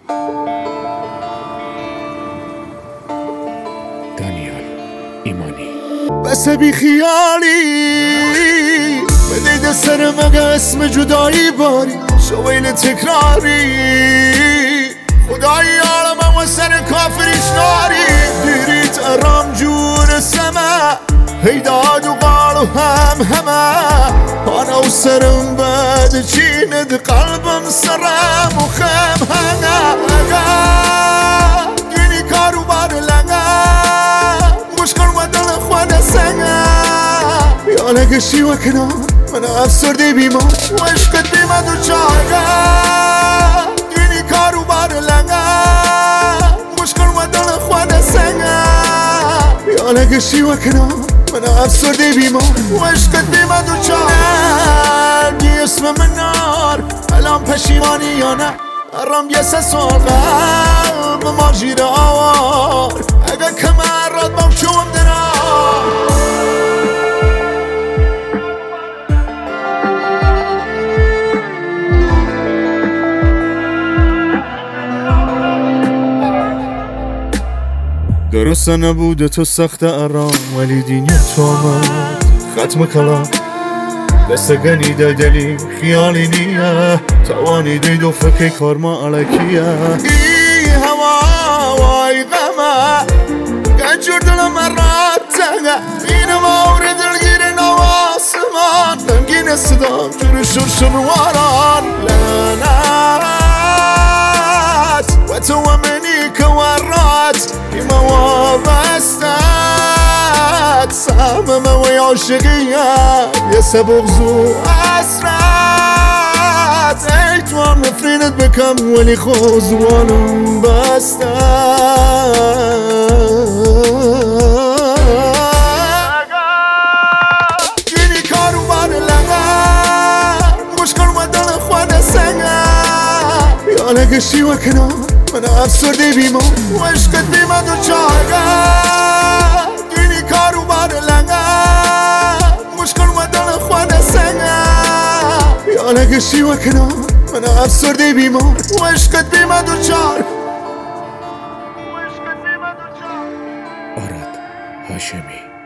دانیال ایمانی. بس بی خیالی بدید سر مگه اسم جدایی باری شویل تکراری خدایی عالمم و سر کافریش ناری دیریت ارام جور سما هیداد و قال و همه انا و سرم بد چیند قلبم سرم و خم هنگا گینی کارو بار لنگا مشکل و دل خود سنگا یا لگشی و کنار من افسرده بیمار و عشقت بیمار دو چارگا گینی کارو بار لنگا مشکل و دل خود سنگا یا لگشی و کنار من افسرده بیمار و عشقت بیمار دو چارگی اسم من نار الان پشیمانی یا نه ارام یه سه سال قلب ما جیر آوار اگه کمر راد بام چوم درار درسته نبوده تو سخت ارام ولی دینی تو آمد ختم کلام دست گنیده دلی خیالی نیه توانی دید و فکر کار ما علکیه ای هوا وای غمه گنجور دلم مرات تنگه این مورد دلگیر نواسمان نمگین صدام جور شرشر واران لعنت و تو و منی که ورات ایما وابستت سهمم و عاشقیت یه سبغزو اسرت ای تو هم نفرینت بکم ولی خوزوانم بستت گینی کارو بار لگه مشکل و دل خود سنگه یا لگشی و کنار من افسرده بیمار و عشقت بیمار دو چارگه گینی کارو بار لنگه مشکل و دل خود سنگه یا لگشی و کنار من افسرده بیمار و عشقت بیمار دو چار آراد هاشمی.